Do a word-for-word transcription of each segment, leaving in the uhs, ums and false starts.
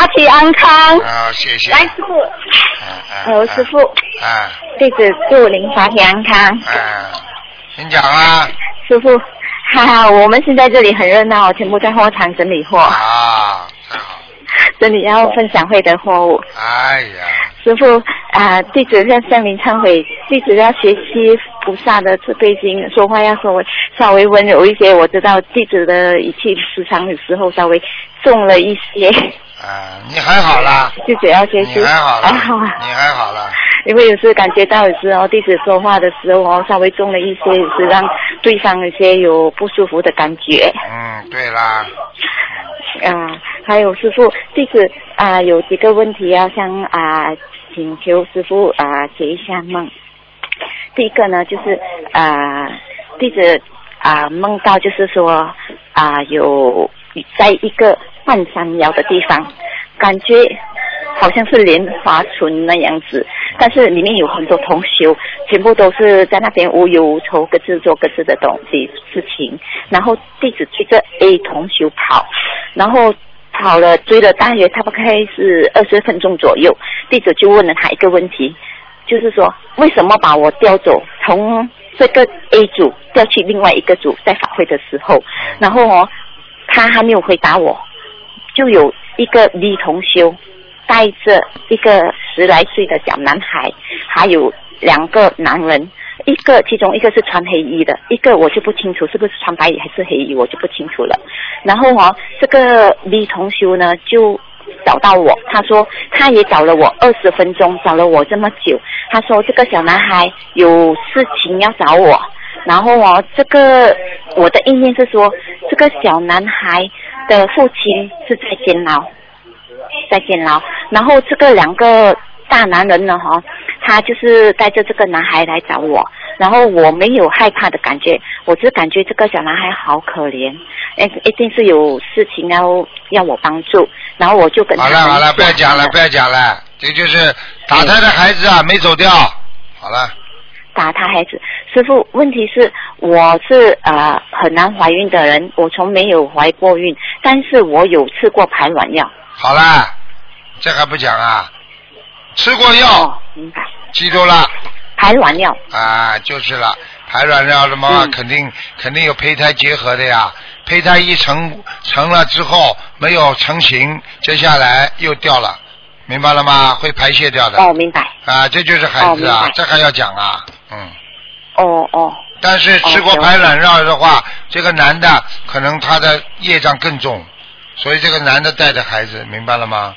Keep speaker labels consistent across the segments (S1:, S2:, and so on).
S1: 体安康。
S2: 啊，谢谢。
S1: 来，师傅。
S2: 啊啊。
S1: 呃，师傅。
S2: 啊。
S1: 弟子祝您法体安康。
S2: 啊，请讲啊。
S1: 师傅，哈哈，我们现在这里很热闹，全部在货场整理货。
S2: 啊，太好。
S1: 整理要分享会的货物。
S2: 哎呀。
S1: 师傅啊、呃，弟子要向您忏悔，弟子要学习菩萨的慈悲心，说话要稍微稍微温柔一些。我知道弟子的语气时常有时候稍微重了一些。
S2: 啊，你还好啦。
S1: 弟子要学习。
S2: 你还好啦。
S1: 还好啊。
S2: 你还好啦。
S1: 因为有时感觉到有时候弟子说话的时候哦，稍微重了一些，有时让对方有些有不舒服的感觉。
S2: 嗯，对啦。
S1: 啊，还有师傅，弟子啊有几个问题要向啊请求师傅啊解一下梦。第一个呢就是啊弟子啊梦到就是说啊有在一个半山腰的地方，感觉好像是莲花村那样子，但是里面有很多同修，全部都是在那边无忧无愁，各自做各自的东西事情。然后弟子追着 A 同修跑，然后跑了追了大约差不多是二十分钟左右，弟子就问了他一个问题，就是说为什么把我调走，从这个 A 组调去另外一个组，在法会的时候，然后哦他还没有回答我，就有一个 B 同修带着一个十来岁的小男孩，还有两个男人，一个其中一个是穿黑衣的，一个我就不清楚是不是穿白衣还是黑衣，我就不清楚了。然后哦，这个 B 同修呢就找到我，他说他也找了我二十分钟，找了我这么久。他说这个小男孩有事情要找我，然后哦，这个我的意念是说，这个小男孩的父亲是在监牢。在监牢，然后这个两个大男人呢哈，他就是带着这个男孩来找我，然后我没有害怕的感觉，我只感觉这个小男孩好可怜，一定是有事情要要我帮助，然后我就跟他
S2: 好了好了，不要讲了不要讲了，这就是打他的孩子啊，没走掉。好了。
S1: 打他孩子，师父，问题是我是呃很难怀孕的人，我从没有怀过孕，但是我有吃过排卵药。
S2: 好啦，这还不讲啊？吃过药，
S1: 哦，明白。
S2: 记住了。
S1: 排卵药。
S2: 啊，就是了，排卵药什么、
S1: 嗯、
S2: 肯定肯定有胚胎结合的呀，胚胎一成成了之后没有成型，接下来又掉了，明白了吗？会排泄掉的。
S1: 哦，明白。
S2: 啊，这就是孩子啊，
S1: 哦、
S2: 这还要讲啊，嗯。
S1: 哦哦。
S2: 但是吃过排卵药的话，这个男的可能他的业障更重。所以这个男的带着孩子，明白了吗？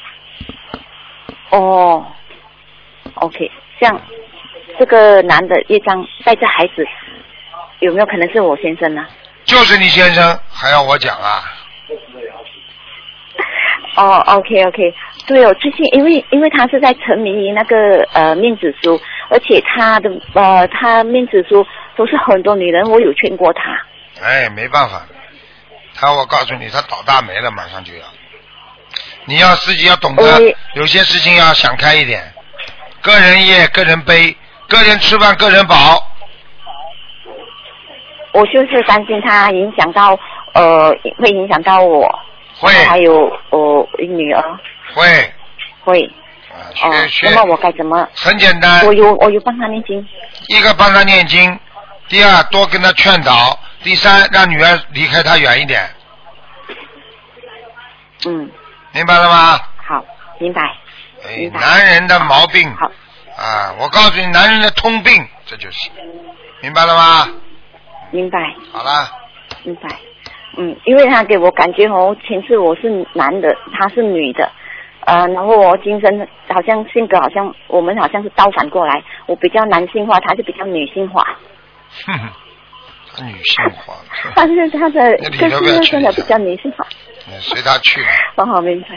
S1: 哦 ，OK， 像这个男的业障带着孩子，有没有可能是我先生呢？
S2: 就是你先生，还要我讲啊？
S1: 哦 ，OK OK， 对哦，最近因为因为他是在沉迷于那个呃面子书，而且他的呃他面子书都是很多女人，我有劝过他。
S2: 哎，没办法。他我告诉你，他倒大霉了，马上就要。你要自己要懂得，有些事情要想开一点。个人业，个人悲，个人吃饭，个人饱。
S1: 我就是担心他影响到，呃，会影响到我。
S2: 会。
S1: 还有我、呃、女儿。
S2: 会。
S1: 会。
S2: 啊，学学。
S1: 那么我该怎么？
S2: 很简单。
S1: 我有我有帮他念经。
S2: 一个帮他念经，第二多跟他劝导。第三，让女儿离开他远一点。
S1: 嗯，
S2: 明白了吗？
S1: 好，明白。
S2: 哎，明白男人的毛病。
S1: 好。
S2: 啊，我告诉你，男人的通病，这就是，明白了吗？
S1: 明白。
S2: 好了。
S1: 明白。嗯，因为他给我感觉哦，前次我是男的，他是女的，呃，然后我精神好像性格好像我们好像是倒反过来，我比较男性化，他就比较女性化。
S2: 哼哼。女性化，
S1: 但是他的个性真的比较女性化，
S2: 随他去了。
S1: 我好明白。